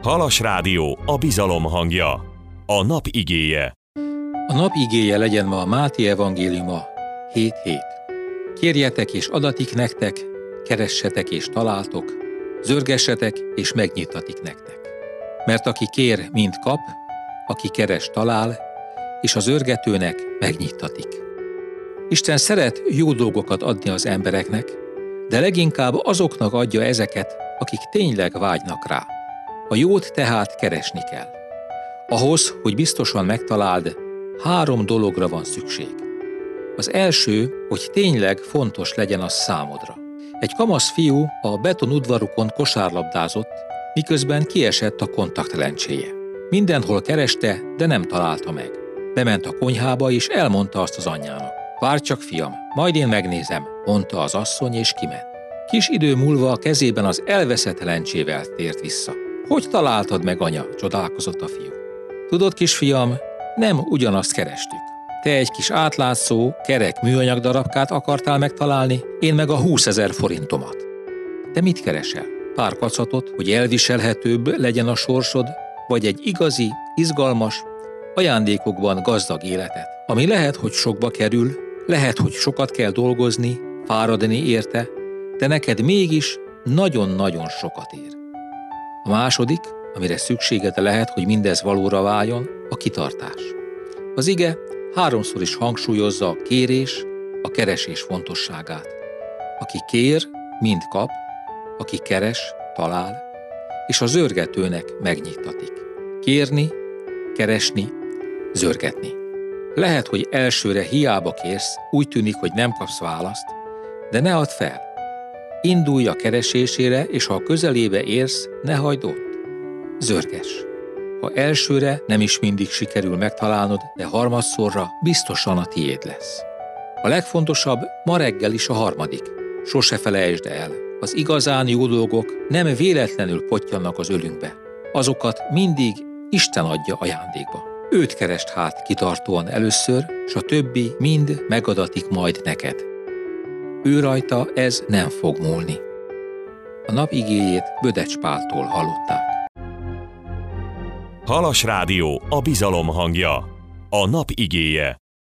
Halas Rádió, a bizalom hangja. A nap igéje. A nap igéje legyen ma a Máté evangéliuma 7:7. Kérjetek és adatik nektek, keressetek és találtok, zörgessetek és megnyitatik nektek. Mert aki kér, mind kap, aki keres, talál, és az zörgetőnek megnyitatik. Isten szeret jó dolgokat adni az embereknek, de leginkább azoknak adja ezeket, akik tényleg vágynak rá. A jót tehát keresni kell. Ahhoz, hogy biztosan megtaláld, 3 dologra van szükség. Az első, hogy tényleg fontos legyen az számodra. Egy kamasz fiú a betonudvarukon kosárlabdázott, miközben kiesett a kontaktlencséje. Mindenhol kereste, de nem találta meg. Bement a konyhába és elmondta azt az anyjának. Várj csak, fiam, majd én megnézem, mondta az asszony és kiment. Kis idő múlva a kezében az elveszett lencsével tért vissza. Hogy találtad meg, anya? Csodálkozott a fiú. Tudod, kisfiam, nem ugyanazt kerestük. Te egy kis átlátszó, kerek műanyag darabkát akartál megtalálni, én meg a 20 000 forintomat. Te mit keresel? Pár kacatot, hogy elviselhetőbb legyen a sorsod, vagy egy igazi, izgalmas, ajándékokban gazdag életet, ami lehet, hogy sokba kerül, lehet, hogy sokat kell dolgozni, fáradni érte, de neked mégis nagyon-nagyon sokat ér. A második, amire szükséged lehet, hogy mindez valóra váljon, a kitartás. Az ige 3-szor is hangsúlyozza a kérés, a keresés fontosságát. Aki kér, mind kap, aki keres, talál, és a zörgetőnek megnyitatik. Kérni, keresni, zörgetni. Lehet, hogy elsőre hiába kérsz, úgy tűnik, hogy nem kapsz választ, de ne add fel. Indulj a keresésére, és ha a közelébe érsz, ne hagyd ott. Zörgess. Ha elsőre nem is mindig sikerül megtalálnod, de harmadszorra biztosan a tiéd lesz. A legfontosabb ma reggel is a 3. Sose felejtsd el, az igazán jó dolgok nem véletlenül pottyannak az ölünkbe. Azokat mindig Isten adja ajándékba. Őt keresd hát kitartóan először, s a többi mind megadatik majd neked. Ő rajta ez nem fog múlni. A nap igéjét Bödecs Páltól hallották. Halas Rádió, a bizalom hangja. A nap igéje.